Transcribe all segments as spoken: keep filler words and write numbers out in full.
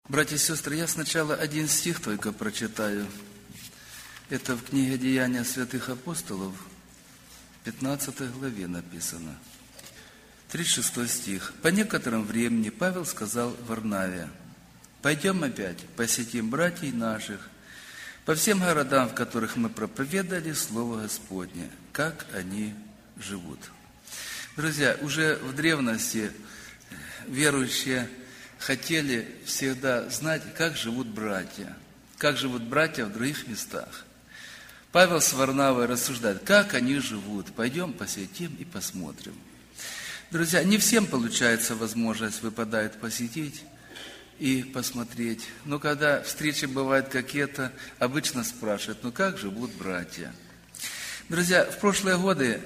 Братья и сестры, я сначала один стих только прочитаю. Это в книге «Деяния святых апостолов», пятнадцатой главе написано. тридцать шестой стих. «По некотором времени Павел сказал Варнаве: пойдем опять, посетим братьев наших по всем городам, в которых мы проповедовали Слово Господне, как они живут». Друзья, уже в древности верующие хотели всегда знать, как живут братья, как живут братья в других местах. Павел с Варнавой рассуждает, как они живут. Пойдем посетим и посмотрим. Друзья, не всем получается возможность выпадает посетить и посмотреть. Но когда встречи бывают какие-то, обычно спрашивают, ну как живут братья? Друзья, в прошлые годы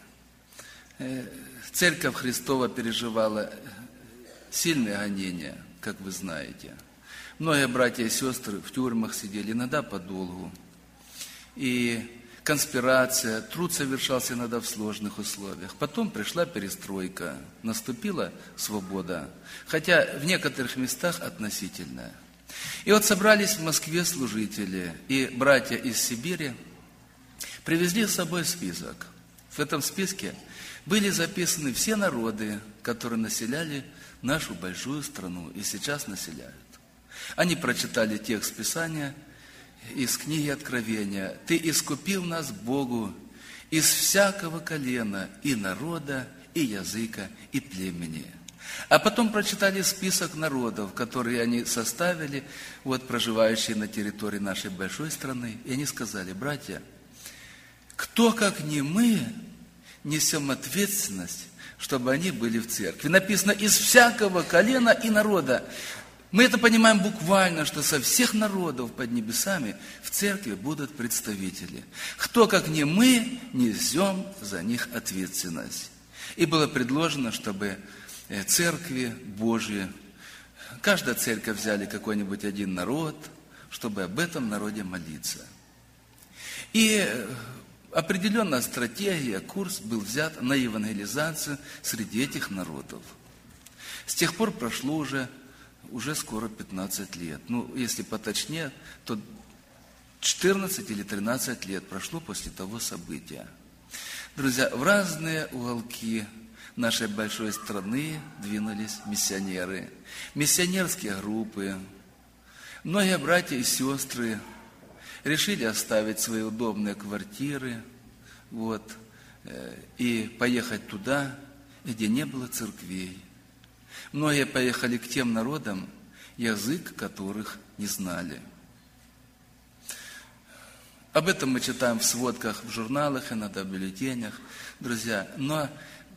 Церковь Христова переживала сильные гонения, как вы знаете. Многие братья и сестры в тюрьмах сидели, иногда подолгу. И конспирация, труд совершался иногда в сложных условиях. Потом пришла перестройка, наступила свобода, хотя в некоторых местах относительная. И вот собрались в Москве служители, и братья из Сибири привезли с собой список. В этом списке были записаны все народы, которые населяли нашу большую страну и сейчас населяют. Они прочитали текст Писания из книги Откровения. «Ты искупил нас Богу из всякого колена, и народа, и языка, и племени». А потом прочитали список народов, которые они составили, вот проживающие на территории нашей большой страны. И они сказали: братья, кто, как не мы, несем ответственность, чтобы они были в церкви. Написано из всякого колена и народа. Мы это понимаем буквально, что со всех народов под небесами в церкви будут представители. Кто, как не мы, несем за них ответственность. И было предложено, чтобы церкви Божьи, каждая церковь взяли какой-нибудь один народ, чтобы об этом народе молиться. И определенная стратегия, курс был взят на евангелизацию среди этих народов. С тех пор прошло уже, уже скоро пятнадцать лет. Ну, если поточнее, то четырнадцать или тринадцать лет прошло после того события. Друзья, в разные уголки нашей большой страны двинулись миссионеры, миссионерские группы. Многие братья и сестры решили оставить свои удобные квартиры, вот, и поехать туда, где не было церквей. Многие поехали к тем народам, язык которых не знали. Об этом мы читаем в сводках, в журналах, иногда в бюллетенях, друзья. Но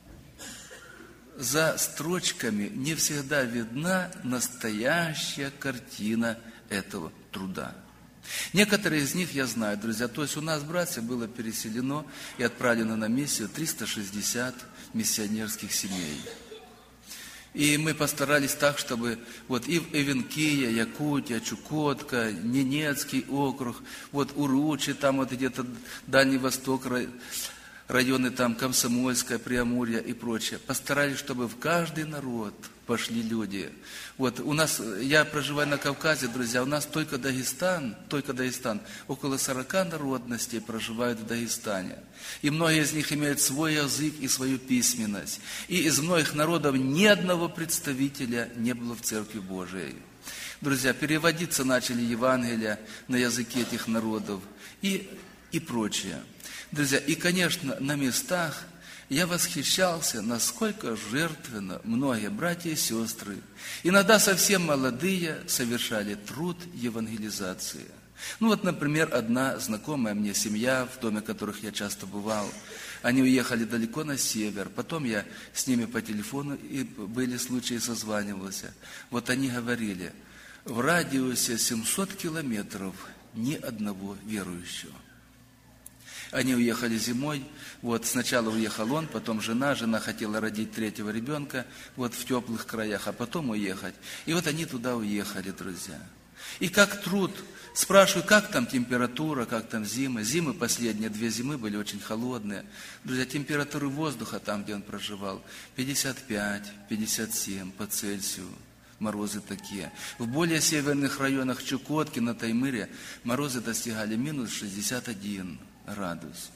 за строчками не всегда видна настоящая картина этого труда. Некоторые из них я знаю, друзья. То есть у нас, братья, было переселено и отправлено на миссию триста шестьдесят миссионерских семей. И мы постарались так, чтобы вот и Эвенкия, Якутия, Чукотка, Ненецкий округ, вот Уручи, там вот где-то Дальний Восток, районы там Комсомольская, Преамурье и прочее. Постарались, чтобы в каждый народ пошли люди. Вот у нас, я проживаю на Кавказе, друзья, у нас только Дагестан, только Дагестан, около сорока народностей проживают в Дагестане. И многие из них имеют свой язык и свою письменность. И из многих народов ни одного представителя не было в Церкви Божией. Друзья, переводиться начали Евангелия на языке этих народов и, и прочее. Друзья, и, конечно, на местах я восхищался, насколько жертвенно многие братья и сестры, иногда совсем молодые, совершали труд евангелизации. Ну вот, например, одна знакомая мне семья, в доме которых я часто бывал, они уехали далеко на север, потом я с ними по телефону, и были случаи, созванивался. Вот они говорили, в радиусе семьсот километров ни одного верующего. Они уехали зимой, вот сначала уехал он, потом жена, жена хотела родить третьего ребенка, вот в теплых краях, а потом уехать. И вот они туда уехали, друзья. И как труд, спрашиваю, как там температура, как там зимы. Зимы последние, две зимы были очень холодные. Друзья, температуры воздуха там, где он проживал, пятьдесят пять, пятьдесят семь по Цельсию. морозы такие. В более северных районах Чукотки, на Таймыре морозы достигали минус шестьдесят один градус.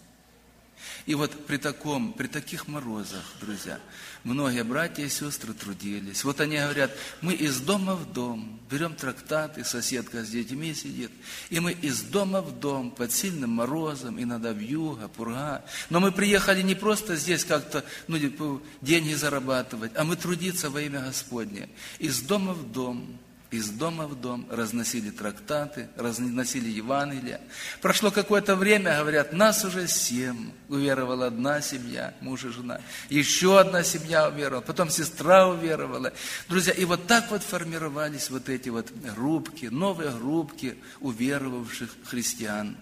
И вот при, таком, при таких морозах, друзья, многие братья и сестры трудились. Вот они говорят, мы из дома в дом, берем трактаты, соседка с детьми сидит, и мы из дома в дом под сильным морозом, иногда вьюга, пурга. Но мы приехали не просто здесь как-то ну, деньги зарабатывать, а мы трудиться во имя Господне. Из дома в дом. Из дома в дом разносили трактаты, разносили Евангелие. Прошло какое-то время, говорят, нас уже семь. Уверовала одна семья, муж и жена. Еще одна семья уверовала, потом сестра уверовала. Друзья, и вот так вот формировались вот эти вот группки, новые группки уверовавших христиан.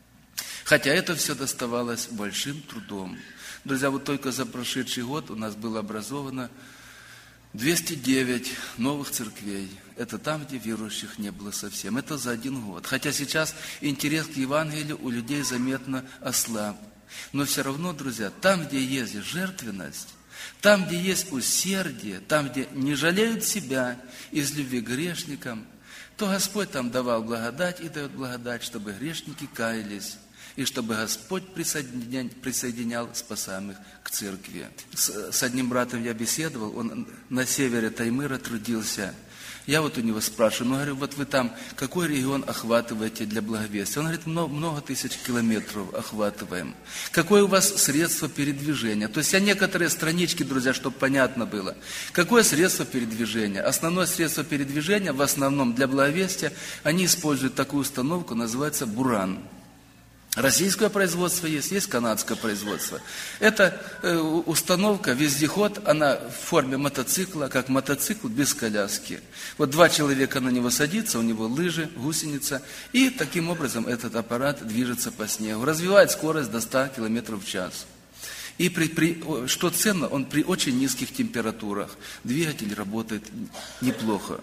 Хотя это все доставалось большим трудом. Друзья, вот только за прошедший год у нас было образовано двести девять новых церквей. Это там, где верующих не было совсем. Это за один год. Хотя сейчас интерес к Евангелию у людей заметно ослаб. Но все равно, друзья, там, где есть жертвенность, там, где есть усердие, там, где не жалеют себя из любви к грешникам, то Господь там давал благодать и дает благодать, чтобы грешники каялись. И чтобы Господь присоединял, присоединял спасаемых к церкви. С, с одним братом я беседовал, он на севере Таймыра трудился. Я вот у него спрашиваю, ну, говорю, вот вы там, какой регион охватываете для благовестия? Он говорит, много, много тысяч километров охватываем. Какое у вас средство передвижения? То есть я некоторые странички, друзья, чтобы понятно было. Какое средство передвижения? Основное средство передвижения, в основном для благовестия, они используют такую установку, называется буран. Российское производство есть, есть канадское производство. Это э, установка, вездеход, она в форме мотоцикла, как мотоцикл без коляски. Вот два человека на него садятся, у него лыжи, гусеница, и таким образом этот аппарат движется по снегу, развивает скорость до ста километров в час. И при, при, что ценно, он при очень низких температурах. Двигатель работает неплохо.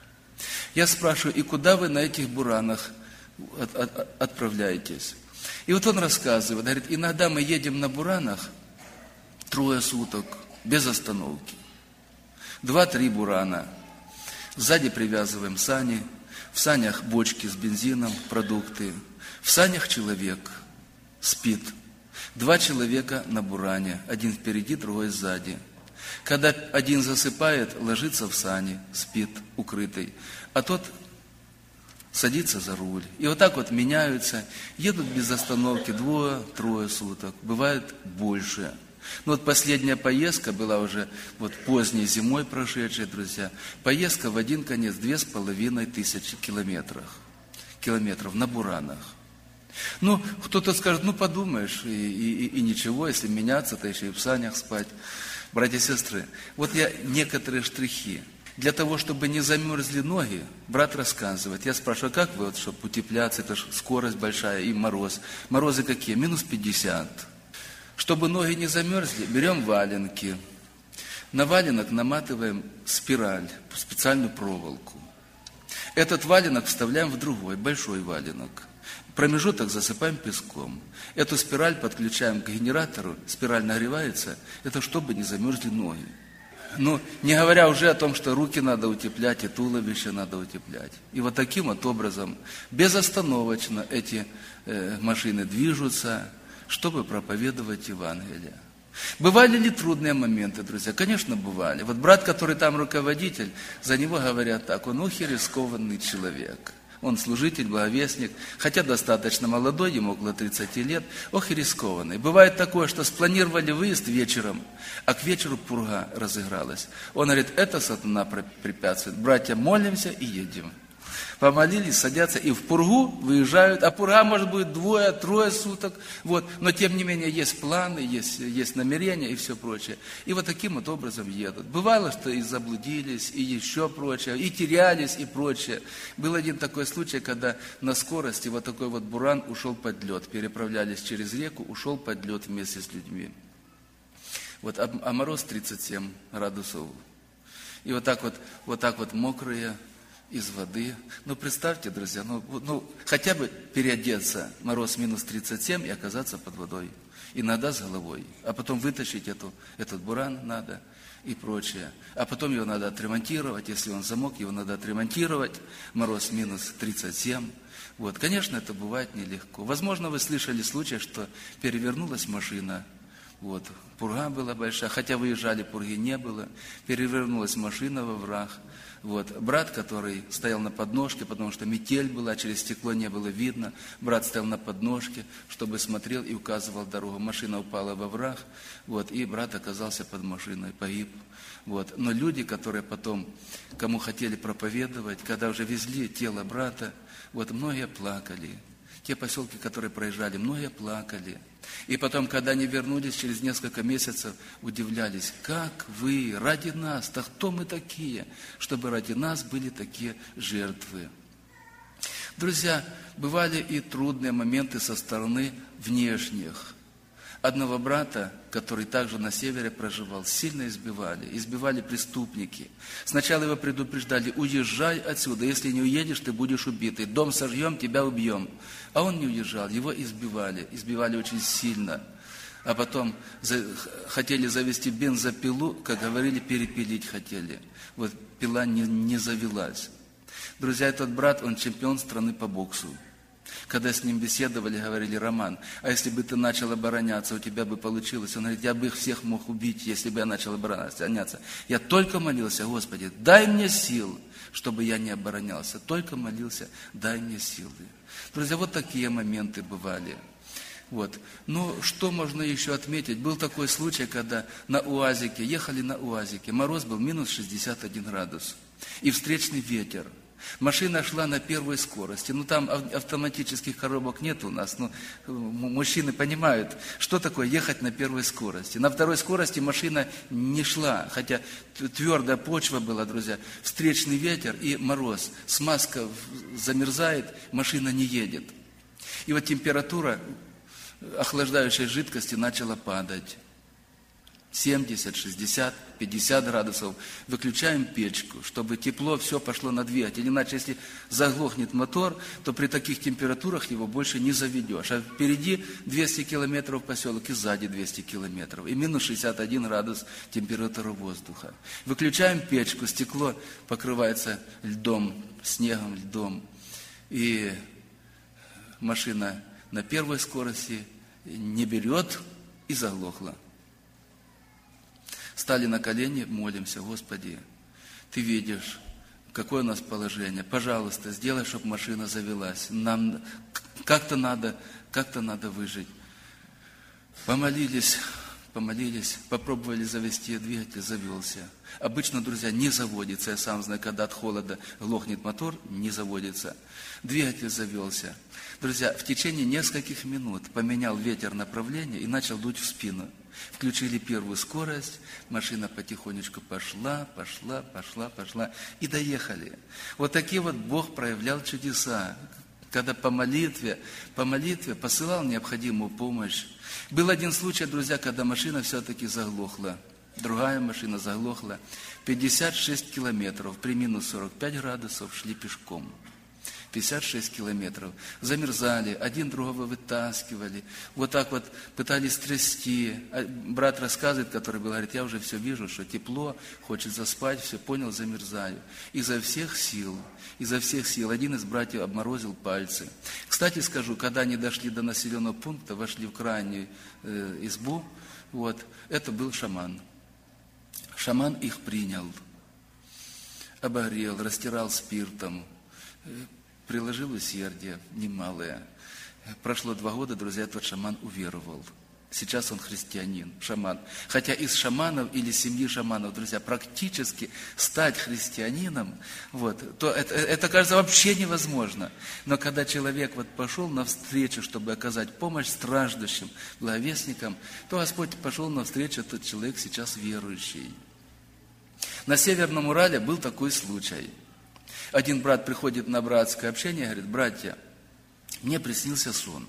Я спрашиваю, и куда вы на этих буранах от, от, отправляетесь? И вот он рассказывает, говорит, иногда мы едем на буранах трое суток, без остановки. Два-три бурана. Сзади привязываем сани, в санях бочки с бензином, продукты. В санях человек спит. Два человека на буране, один впереди, другой сзади. Когда один засыпает, ложится в сани, спит, укрытый, а тот садится за руль. И вот так вот меняются, едут без остановки двое-трое суток, бывает больше. Но вот последняя поездка была уже вот поздней зимой прошедшей, друзья. Поездка в один конец две с половиной тысячи километров, километров на буранах. Ну, кто-то скажет, ну подумаешь, и, и, и ничего, если меняться, то еще и в санях спать. Братья и сестры, вот я некоторые штрихи. Для того, чтобы не замерзли ноги, брат рассказывает. Я спрашиваю, как вы, вот, чтобы утепляться, это же скорость большая и мороз. Морозы какие? минус пятьдесят. Чтобы ноги не замерзли, берем валенки. На валенок наматываем спираль, специальную проволоку. Этот валенок вставляем в другой, большой валенок. Промежуток засыпаем песком. Эту спираль подключаем к генератору, спираль нагревается, это чтобы не замерзли ноги. Ну, не говоря уже о том, что руки надо утеплять, и туловище надо утеплять. И вот таким вот образом, безостановочно эти э, машины движутся, чтобы проповедовать Евангелие. Бывали ли трудные моменты, друзья? Конечно, бывали. Вот брат, который там руководитель, за него говорят так, он охи рискованный человек. Он служитель, благовестник, хотя достаточно молодой, ему около тридцати лет, ох и рискованный. Бывает такое, что спланировали выезд вечером, а к вечеру пурга разыгралась. Он говорит, это сатана препятствует. Братья, молимся и едем. Помолились, садятся и в пургу выезжают, а пурга может быть двое, трое суток, вот. Но тем не менее есть планы, есть, есть намерения и все прочее. И вот таким вот образом едут. Бывало, что и заблудились, и еще прочее, и терялись, и прочее. Был один такой случай, когда на скорости вот такой вот буран ушел под лед, переправлялись через реку, ушел под лед вместе с людьми. Вот, а, а мороз тридцать семь градусов. И вот так вот, вот так вот мокрые, из воды. Ну, представьте, друзья, ну, ну, хотя бы переодеться, мороз минус тридцать семь, и оказаться под водой. Иногда с головой. А потом вытащить эту, этот буран надо. и прочее. А потом его надо отремонтировать, если он замок, его надо отремонтировать, мороз минус тридцать семь. Вот, конечно, это бывает нелегко. Возможно, вы слышали случай, что перевернулась машина, вот, пурга была большая, хотя выезжали, пурги не было, перевернулась машина во враг. Вот, брат, который стоял на подножке, потому что метель была, через стекло не было видно, брат стоял на подножке, чтобы смотрел и указывал дорогу. Машина упала во враг, вот, и брат оказался под машиной, погиб. Вот. Но люди, которые потом, кому хотели проповедовать, когда уже везли тело брата, вот, многие плакали. Те поселки, которые проезжали, многие плакали. И потом, когда они вернулись, через несколько месяцев удивлялись, как вы ради нас, да кто мы такие, чтобы ради нас были такие жертвы. Друзья, бывали и трудные моменты со стороны внешних. Одного брата, который также на севере проживал, сильно избивали. Избивали преступники. Сначала его предупреждали: уезжай отсюда, если не уедешь, ты будешь убитый. Дом сожжем, тебя убьем. А он не уезжал, его избивали. Избивали очень сильно. А потом за, хотели завести бензопилу, как говорили, перепилить хотели. Вот пила не, не завелась. Друзья, этот брат, он чемпион страны по боксу. Когда с ним беседовали, говорили: Роман, а если бы ты начал обороняться, у тебя бы получилось? Он говорит: я бы их всех мог убить, если бы я начал обороняться. Я только молился: Господи, дай мне сил, чтобы я не оборонялся. Только молился: дай мне силы. Друзья, вот такие моменты бывали. Вот. Ну, что можно еще отметить? Был такой случай, когда на УАЗике, ехали на УАЗике, мороз был минус шестьдесят один градус, и встречный ветер. Машина шла на первой скорости. Ну, там автоматических коробок нет у нас. Но мужчины понимают, что такое ехать на первой скорости. На второй скорости машина не шла, хотя твердая почва была, друзья. Встречный ветер и мороз. Смазка замерзает, машина не едет. И вот температура охлаждающей жидкости начала падать. семьдесят, шестьдесят, пятьдесят градусов. Выключаем печку, чтобы тепло все пошло на двигатель. Иначе, если заглохнет мотор, то при таких температурах его больше не заведешь. А впереди двести километров поселок и сзади двести километров. И минус шестьдесят один градус температура воздуха. Выключаем печку, стекло покрывается льдом, снегом, льдом. И машина на первой скорости не берет и заглохла. Стали на колени, молимся: Господи, Ты видишь, какое у нас положение. Пожалуйста, сделай, чтобы машина завелась. Нам как-то надо, как-то надо выжить. Помолились, помолились, попробовали завести двигатель, завелся. Обычно, друзья, не заводится. Я сам знаю, когда от холода глохнет мотор, не заводится. Двигатель завелся. Друзья, в течение нескольких минут поменял ветер направление и начал дуть в спину. Включили первую скорость, машина потихонечку пошла, пошла, пошла, пошла, и доехали. Вот такие вот Бог проявлял чудеса, когда по молитве, по молитве посылал необходимую помощь. Был один случай, друзья, когда машина все-таки заглохла. Другая машина заглохла. пятьдесят шесть километров при минус сорок пять градусов шли пешком. пятьдесят шесть километров. Замерзали, один другого вытаскивали. Вот так вот пытались трясти. Брат рассказывает, который был, говорит: я уже все вижу, что тепло, хочет заспать, все понял, замерзаю. Изо всех сил, изо всех сил. Один из братьев обморозил пальцы. Кстати скажу, когда они дошли до населенного пункта, вошли в крайнюю э, избу, вот, это был шаман. Шаман их принял, обогрел, растирал спиртом, приложил усердие немалое. Прошло два года, друзья, этот шаман уверовал. Сейчас он христианин, шаман. Хотя из шаманов или семьи шаманов, друзья, практически стать христианином, вот, то это, это, кажется, вообще невозможно. Но когда человек вот пошел навстречу, чтобы оказать помощь страждущим, благовестникам, то Господь пошел навстречу, этот человек сейчас верующий. На Северном Урале был такой случай. Один брат приходит на братское общение и говорит: братья, мне приснился сон.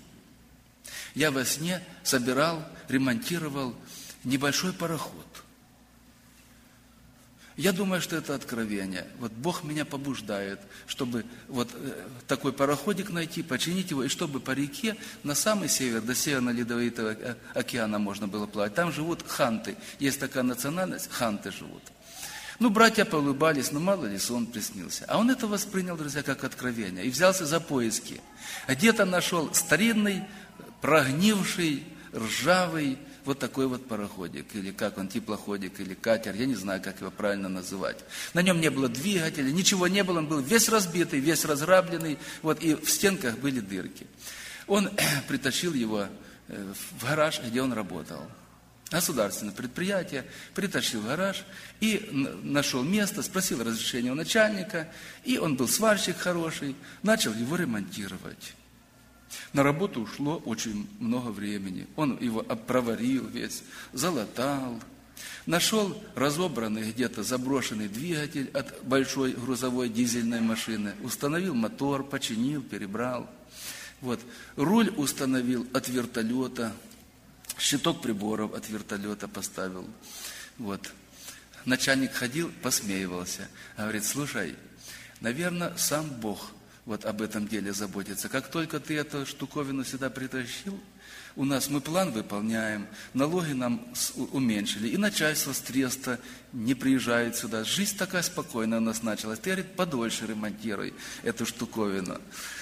Я во сне собирал, ремонтировал небольшой пароход. Я думаю, что это откровение. Вот Бог меня побуждает, чтобы вот такой пароходик найти, починить его, и чтобы по реке на самый север, до Северно-Ледовитого океана можно было плавать. Там живут ханты. Есть такая национальность, ханты живут. Ну, братья поулыбались, ну, мало ли, сон приснился. А он это воспринял, друзья, как откровение. И взялся за поиски. Где-то нашел старинный, прогнивший, ржавый, вот такой вот пароходик, или как он, теплоходик, или катер, я не знаю, как его правильно называть. На нем не было двигателя, ничего не было, он был весь разбитый, весь разграбленный, вот, и в стенках были дырки. Он притащил его в гараж, где он работал. Государственное предприятие, притащил в гараж и нашел место, спросил разрешения у начальника, и он был сварщик хороший, начал его ремонтировать. На работу ушло очень много времени. Он его проварил весь, залатал. Нашел разобранный где-то заброшенный двигатель от большой грузовой дизельной машины. Установил мотор, починил, перебрал. Вот. Руль установил от вертолета. Щиток приборов от вертолета поставил. Вот. Начальник ходил, посмеивался. Говорит, слушай, наверное, сам Бог вот об этом деле заботится. Как только ты эту штуковину сюда притащил, у нас мы план выполняем, налоги нам уменьшили, и начальство с Треста не приезжает сюда. Жизнь такая спокойная у нас началась. Ты, говорит, подольше ремонтируй эту штуковину.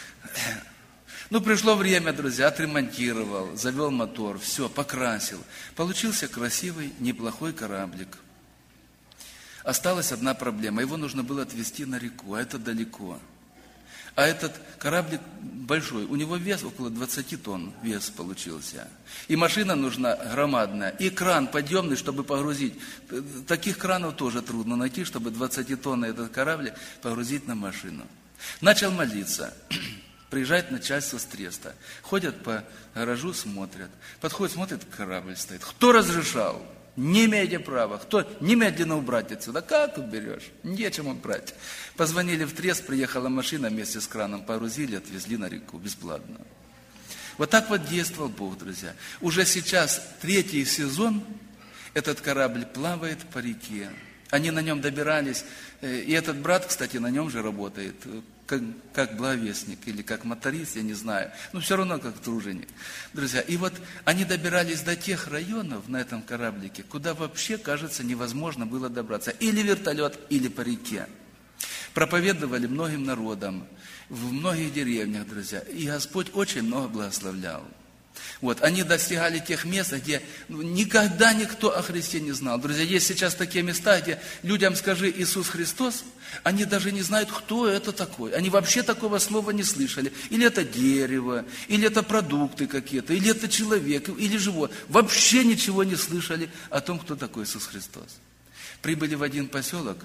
Ну, пришло время, друзья, отремонтировал, завел мотор, все, покрасил. Получился красивый, неплохой кораблик. Осталась одна проблема. Его нужно было отвезти на реку, а это далеко. А этот кораблик большой, у него вес около двадцати тонн, вес получился. И машина нужна громадная, и кран подъемный, чтобы погрузить. Таких кранов тоже трудно найти, чтобы двадцатитонный этот кораблик погрузить на машину. Начал молиться. Приезжает начальство с Треста. Ходят по гаражу, смотрят. Подходят, смотрят, корабль стоит. Кто разрешал? Не имеете права. Кто? Немедленно убрать отсюда. Как уберешь? Нечем убрать. Позвонили в Трест, приехала машина вместе с краном, погрузили, отвезли на реку бесплатно. Вот так вот действовал Бог, друзья. Уже сейчас третий сезон этот корабль плавает по реке. Они на нем добирались. И этот брат, кстати, на нем же работает. Как, как благовестник или как моторист, я не знаю, но все равно как труженик. Друзья, и вот они добирались до тех районов на этом кораблике, куда вообще, кажется, невозможно было добраться. Или вертолет, или по реке. Проповедовали многим народам, в многих деревнях, друзья, и Господь очень много благословлял. Вот, они достигали тех мест, где ну, никогда никто о Христе не знал. Друзья, есть сейчас такие места, где людям скажи Иисус Христос, они даже не знают, кто это такой. Они вообще такого слова не слышали. Или это дерево, или это продукты какие-то, или это человек, или животное. Вообще ничего не слышали о том, кто такой Иисус Христос. Прибыли в один поселок,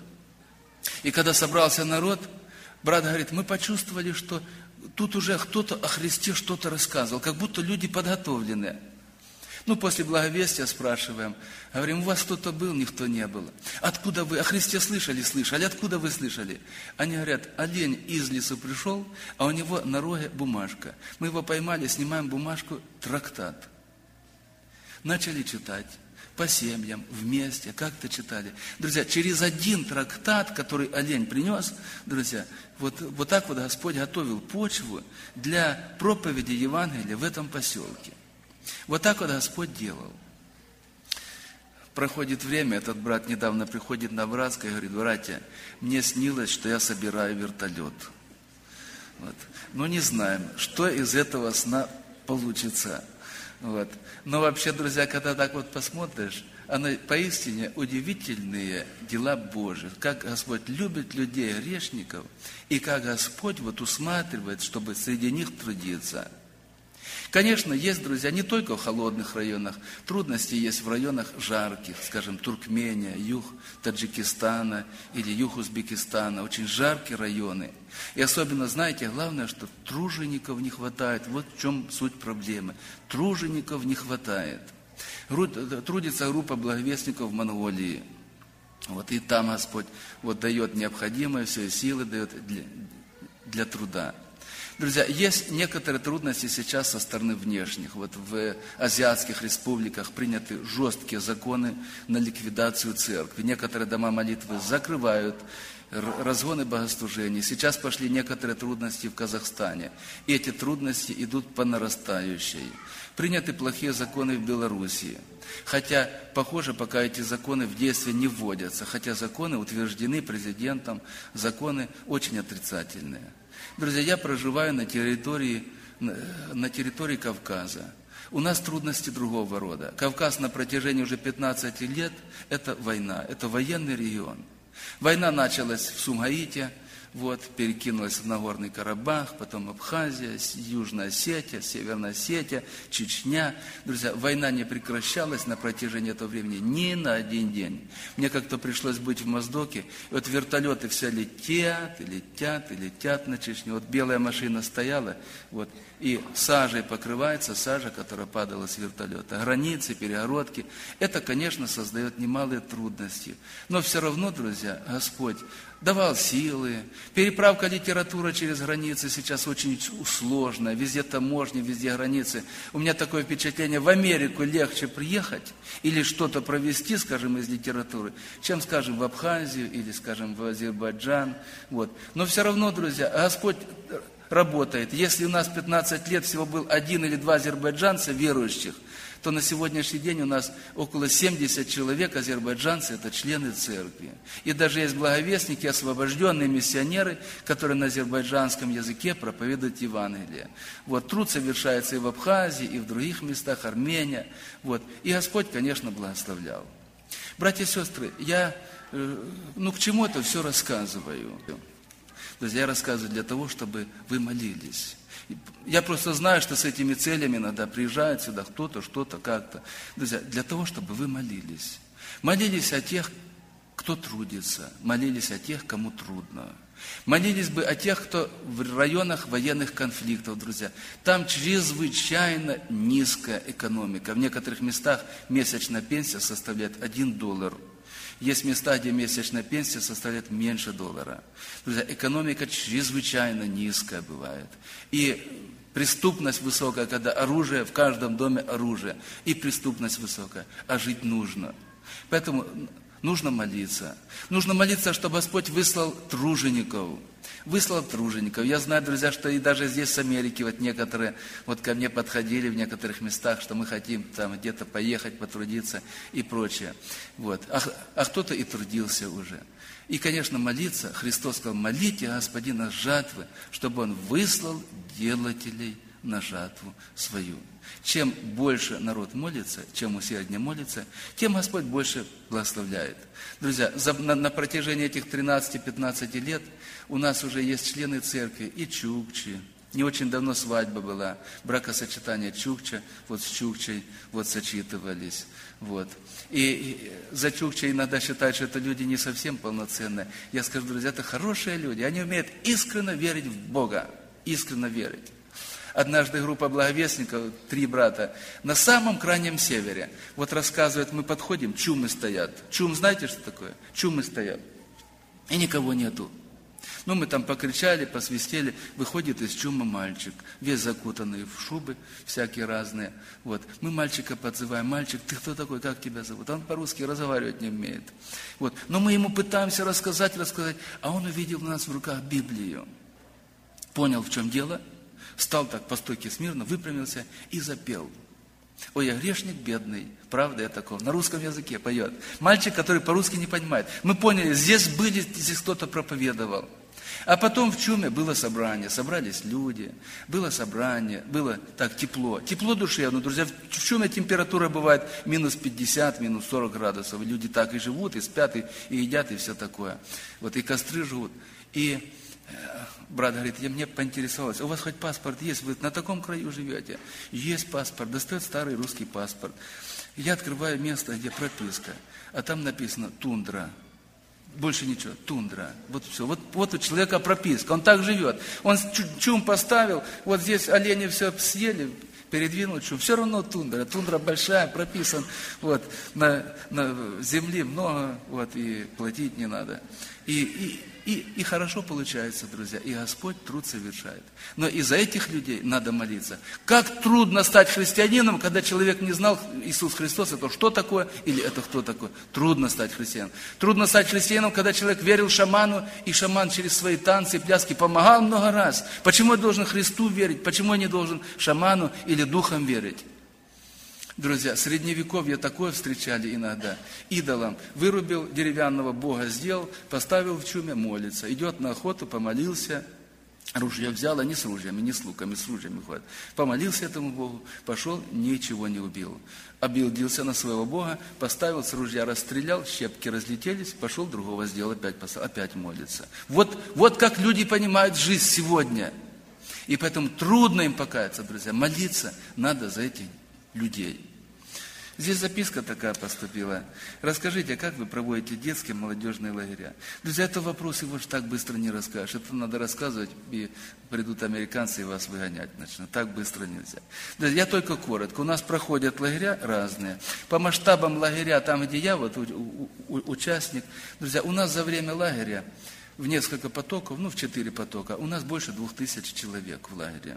и когда собрался народ, брат говорит, мы почувствовали, что тут уже кто-то о Христе что-то рассказывал, как будто люди подготовлены. Ну, после благовестия спрашиваем, говорим, у вас кто-то был, никто не был. Откуда вы? О Христе слышали? Слышали. Откуда вы слышали? Они говорят, олень из лесу пришел, а у него на роге бумажка. Мы его поймали, снимаем бумажку, трактат. Начали читать. По семьям, вместе, как-то читали. Друзья, через один трактат, который олень принес, друзья, вот, вот так вот Господь готовил почву для проповеди Евангелия в этом поселке. Вот так вот Господь делал. Проходит время, этот брат недавно приходит на Братское и говорит, братья, мне снилось, что я собираю вертолет. Вот. Но не знаем, что из этого сна получится. Вот. Но вообще, друзья, когда так вот посмотришь, оно поистине удивительные дела Божьи. Как Господь любит людей, грешников, и как Господь вот усматривает, чтобы среди них трудиться. Конечно, есть, друзья, не только в холодных районах. Трудности есть в районах жарких, скажем, Туркмения, юг Таджикистана или юг Узбекистана. Очень жаркие районы. И особенно, знаете, главное, что тружеников не хватает. Вот в чем суть проблемы. Тружеников не хватает. Трудится группа благовестников в Монголии. Вот и там Господь вот дает необходимое, все силы дает для, для труда. Друзья, есть некоторые трудности сейчас со стороны внешних. Вот в азиатских республиках приняты жесткие законы на ликвидацию церкви. Некоторые дома молитвы закрывают, разгоны богослужений. Сейчас пошли некоторые трудности в Казахстане. И эти трудности идут по нарастающей. Приняты плохие законы в Белоруссии. Хотя, похоже, пока эти законы в действие не вводятся. Хотя законы утверждены президентом, законы очень отрицательные. Друзья, я проживаю на территории, на территории Кавказа. У нас трудности другого рода. Кавказ на протяжении уже пятнадцати лет – это война, это военный регион. Война началась в Сумгаите, вот, перекинулась в Нагорный Карабах, потом Абхазия, Южная Осетия, Северная Осетия, Чечня. Друзья, война не прекращалась на протяжении этого времени ни на один день. Мне как-то пришлось быть в Моздоке, и вот вертолеты все летят, и летят, и летят на Чечню. Вот белая машина стояла, вот, и сажей покрывается, сажа, которая падала с вертолета. Границы, перегородки. Это, конечно, создает немалые трудности. Но все равно, друзья, Господь давал силы. Переправка литературы через границы сейчас очень сложная. Везде таможни, везде границы. У меня такое впечатление, в Америку легче приехать или что-то провести, скажем, из литературы, чем, скажем, в Абхазию или, скажем, в Азербайджан. Вот. Но все равно, друзья, Господь работает. Если у нас пятнадцать лет всего был один или два азербайджанца верующих, то на сегодняшний день у нас около семидесяти человек азербайджанцы, это члены церкви. И даже есть благовестники, освобожденные миссионеры, которые на азербайджанском языке проповедуют Евангелие. Вот, труд совершается и в Абхазии, и в других местах, Армения. Вот. И Господь, конечно, благословлял. Братья и сестры, я, ну, к чему это все рассказываю? Друзья, я рассказываю для того, чтобы вы молились. Я просто знаю, что с этими целями иногда приезжает сюда кто-то, что-то, как-то. Друзья, для того, чтобы вы молились. Молились о тех, кто трудится. Молились о тех, кому трудно. Молились бы о тех, кто в районах военных конфликтов, друзья. Там чрезвычайно низкая экономика. В некоторых местах месячная пенсия составляет один доллар. Есть места, где месячная пенсия составляет меньше доллара. Друзья, экономика чрезвычайно низкая бывает. И преступность высокая, когда оружие, в каждом доме оружие. И преступность высокая. А жить нужно. Поэтому нужно молиться. Нужно молиться, чтобы Господь выслал тружеников. Выслал тружеников. Я знаю, друзья, что и даже здесь, с Америки, вот некоторые вот ко мне подходили в некоторых местах, что мы хотим там где-то поехать, потрудиться и прочее. Вот. А, а кто-то и трудился уже. И, конечно, молиться. Христос сказал, молите Господина жатвы, чтобы Он выслал делателей на жатву свою. Чем больше народ молится, чем усерднее молится, тем Господь больше благословляет. Друзья, за, на, на протяжении этих тринадцати-пятнадцати лет у нас уже есть члены церкви и чукчи. Не очень давно свадьба была, бракосочетание чукча, вот с чукчей вот сочетывались. Вот. И, и за чукчей иногда считают, что это люди не совсем полноценные. Я скажу, друзья, это хорошие люди, они умеют искренне верить в Бога, искренне верить. Однажды группа благовестников, три брата, на самом крайнем севере, вот рассказывают, мы подходим, чумы стоят. Чум, знаете, что такое? Чумы стоят. И никого нету. Ну, мы там покричали, посвистели, выходит из чума мальчик, весь закутанный в шубы всякие разные. Вот. Мы мальчика подзываем, мальчик, ты кто такой, как тебя зовут? Он по-русски разговаривать не умеет. Вот. Но мы ему пытаемся рассказать, рассказать, а он увидел у нас в руках Библию. Понял, в чем дело? Встал так по стойке смирно, выпрямился и запел. Ой, я грешник бедный, правда я такой, на русском языке поет. Мальчик, который по-русски не понимает. Мы поняли, здесь были, здесь кто-то проповедовал. А потом в чуме было собрание, собрались люди, было собрание, было так тепло. Тепло душевно, друзья, в чуме температура бывает минус пятьдесят, минус сорок градусов. Люди так и живут, и спят, и, и едят, и все такое. Вот и костры живут. И брат говорит, я мне поинтересовалась, у вас хоть паспорт есть? Вы на таком краю живете? Есть паспорт, достает старый русский паспорт. Я открываю место, где прописка, а там написано тундра. Больше ничего, тундра. Вот все. Вот, вот у человека прописка, он так живет. Он чум поставил, вот здесь олени все съели, передвинул чум. Все равно тундра. Тундра большая, прописан. Вот, на, на земли много, вот, и платить не надо. И, и И, и хорошо получается, друзья, и Господь труд совершает. Но и за этих людей надо молиться. Как трудно стать христианином, когда человек не знал Иисус Христос, это что такое, или это кто такой. Трудно стать христианином. Трудно стать христианином, когда человек верил шаману, и шаман через свои танцы и пляски помогал много раз. Почему я должен Христу верить? Почему я не должен шаману или духам верить? Друзья, средневековье такое встречали иногда. Идолам вырубил деревянного бога, сделал, поставил в чуме, молится. Идет на охоту, помолился, ружье взял, а не с ружьями, не с луками, с ружьями ходит. Помолился этому богу, пошел, ничего не убил. Обиделся на своего бога, поставил с ружья, расстрелял, щепки разлетелись, пошел, другого сделал, опять поставил, опять молится. Вот, вот как люди понимают жизнь сегодня. И поэтому трудно им покаяться, друзья. Молиться надо за этих людей. Здесь записка такая поступила. Расскажите, как вы проводите детские молодежные лагеря? Друзья, это вопрос, его же так быстро не расскажешь. Это надо рассказывать, и придут американцы и вас выгонять начнут. Так быстро нельзя. Друзья, я только коротко. У нас проходят лагеря разные. По масштабам лагеря, там, где я вот у, у, участник, друзья, у нас за время лагеря в несколько потоков, ну, в четыре потока, у нас больше двух тысяч человек в лагере.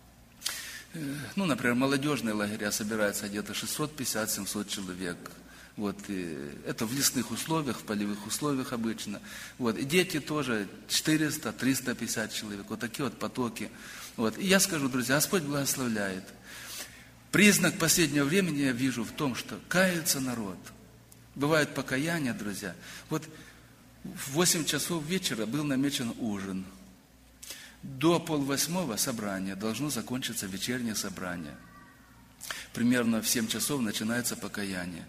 Ну, например, молодежные лагеря собираются где-то шестьсот пятьдесят - семьсот человек. Вот, и это в лесных условиях, в полевых условиях обычно. Вот, и дети тоже четыреста - триста пятьдесят человек. Вот такие вот потоки. Вот. И я скажу, друзья, Господь благословляет. Признак последнего времени я вижу в том, что кается народ. Бывает покаяние, друзья. Вот в восемь часов вечера был намечен ужин. До полвосьмого собрания должно закончиться вечернее собрание. Примерно в семь часов начинается покаяние.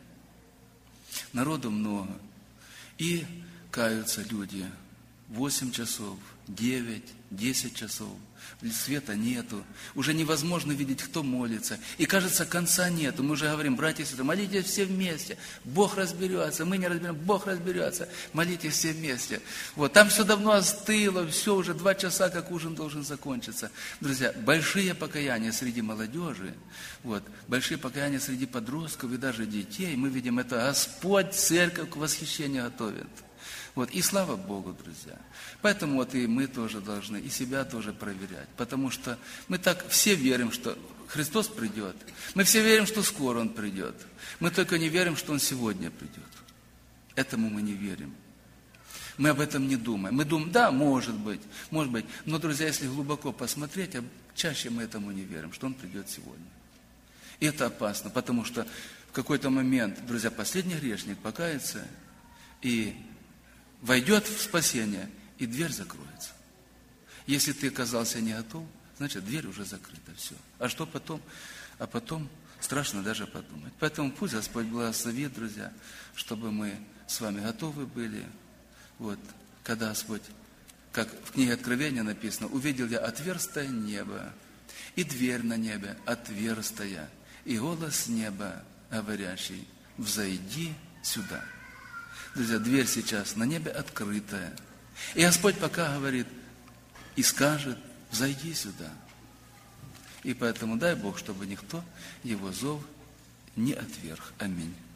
Народу много. И каются люди. восемь часов, девять, десять часов. Света нету. Уже невозможно видеть, кто молится. И кажется, конца нету. Мы уже говорим, братья и сестры, молитесь все вместе. Бог разберется. Мы не разберем, Бог разберется. Молитесь все вместе. Вот. Там все давно остыло. Все, уже два часа, как ужин должен закончиться. Друзья, большие покаяния среди молодежи. Вот. Большие покаяния среди подростков и даже детей. Мы видим, это Господь церковь к восхищению готовит. Вот. И слава Богу, друзья. Поэтому вот и мы тоже должны, и себя тоже проверять. Потому что мы так все верим, что Христос придет. Мы все верим, что скоро Он придет. Мы только не верим, что Он сегодня придет. Этому мы не верим. Мы об этом не думаем. Мы думаем, да, может быть, может быть. Но, друзья, если глубоко посмотреть, чаще мы этому не верим, что Он придет сегодня. И это опасно, потому что в какой-то момент, друзья, последний грешник покается и войдет в спасение, и дверь закроется. Если ты оказался не готов, значит, дверь уже закрыта. Все. А что потом? А потом страшно даже подумать. Поэтому пусть Господь благословит, друзья, чтобы мы с вами готовы были. Вот, когда Господь, как в книге Откровения написано, увидел я отверстое небо, и дверь на небе отверстая, и голос неба, говорящий, взойди сюда. Друзья, дверь сейчас на небе открытая. И Господь пока говорит и скажет, взойди сюда. И поэтому дай Бог, чтобы никто его зов не отверг. Аминь.